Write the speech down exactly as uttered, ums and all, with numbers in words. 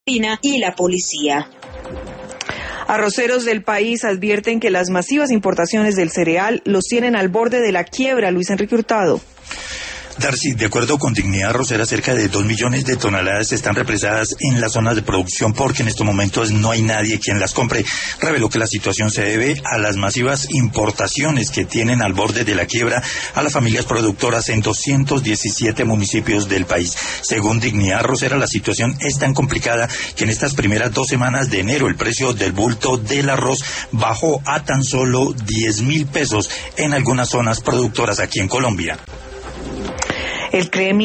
y la policía. Arroceros del país advierten que las masivas importaciones del cereal los tienen al borde de la quiebra. Luis Enrique Hurtado. Darcy, de acuerdo con Dignidad Arrocera, cerca de dos millones de toneladas están represadas en las zonas de producción porque en estos momentos no hay nadie quien las compre. Reveló que la situación se debe a las masivas importaciones que tienen al borde de la quiebra a las familias productoras en doscientos diecisiete municipios del país. Según Dignidad Arrocera, la situación es tan complicada que en estas primeras dos semanas de enero el precio del bulto del arroz bajó a tan solo diez mil pesos en algunas zonas productoras aquí en Colombia. El Kremlin